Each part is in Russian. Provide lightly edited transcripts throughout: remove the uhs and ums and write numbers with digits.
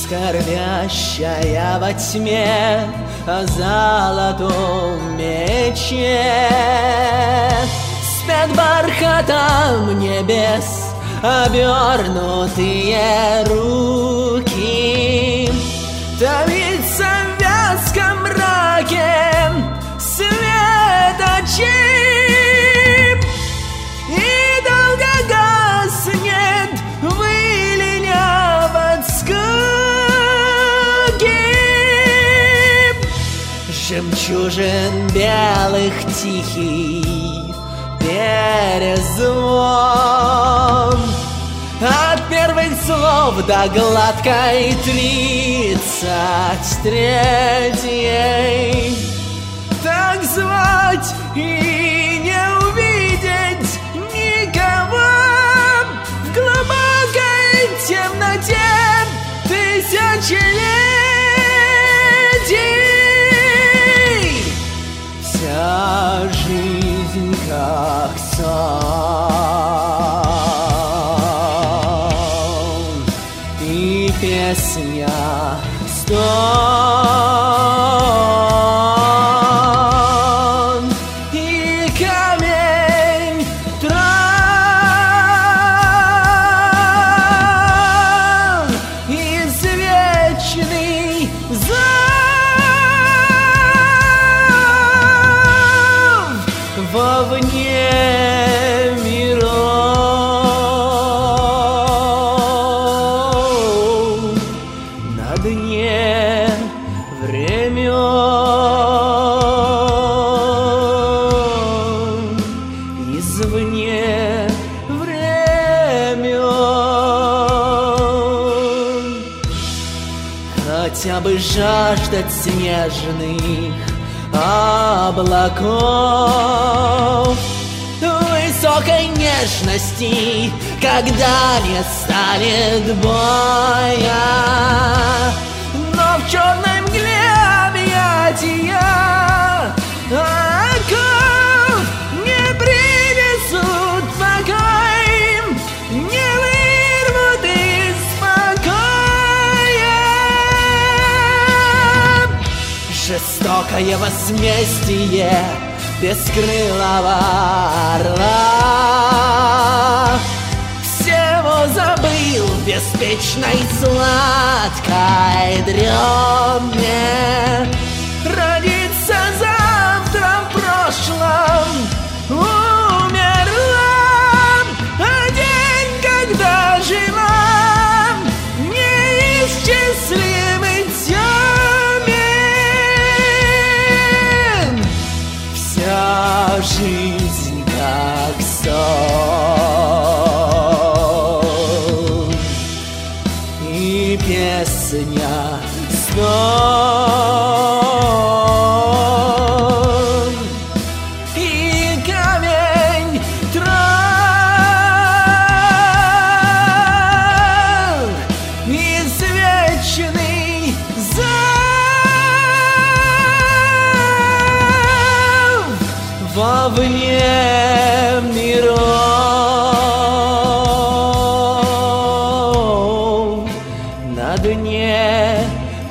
скорбящая во тьме о золотом мече. Спят бархатом небес обернутые руки, томится в вязком мраке свет очей, и долго гаснет выленя под скуки жемчужин белых тихий перезвон. От первых слов до гладкой 33-й. Так звать и не увидеть никого в глубокой темноте тысячелетий. Вся жизнь как сон, и песня стон, и камень трон, извечный зов вовне миров, на дне времен, извне времен. Хотя бы жаждать снежных облаков, высокой нежности, когда не станет боя, но в черной мгле объятия оков не принесут покой, не вырвут из покоя. Жестокое возмездие бескрылого орла всего забыл в беспечной сладкой дреме. Родиться завтра в прошлом умерла, а день, когда жила, неисчислимый темен. Вся жизнь как сон, и песня стон, и камень трон, извечный зов вовне миров, на дне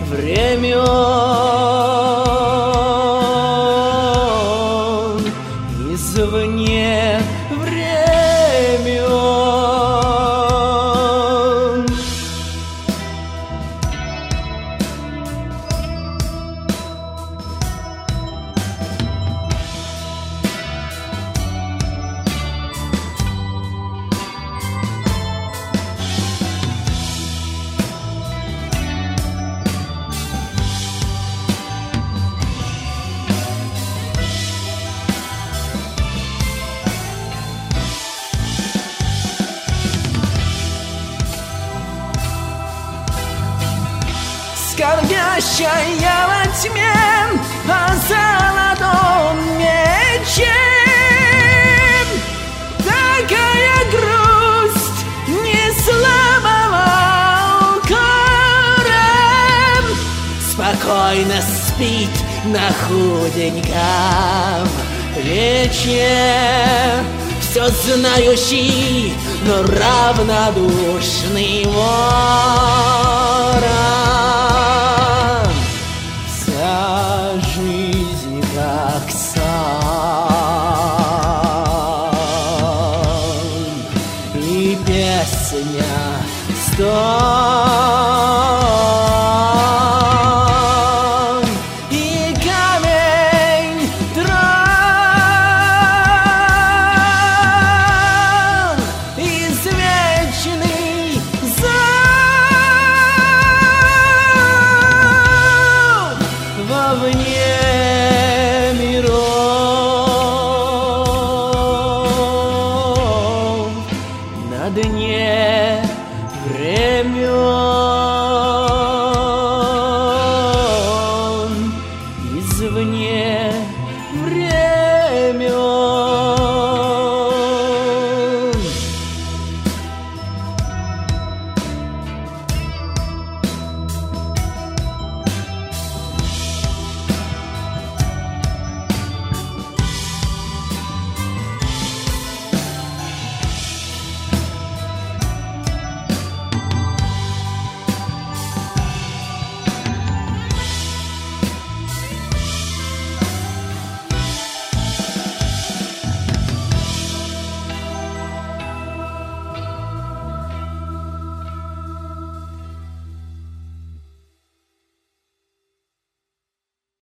времен, извне времен. Скорбящая во тьме о золотом мече, такая грусть не слабого укора. Спокойно спит на худеньком плече все знающий, но равнодушный ворон. песня стон и камень трон, извечный зов вовне миров, на дне времен.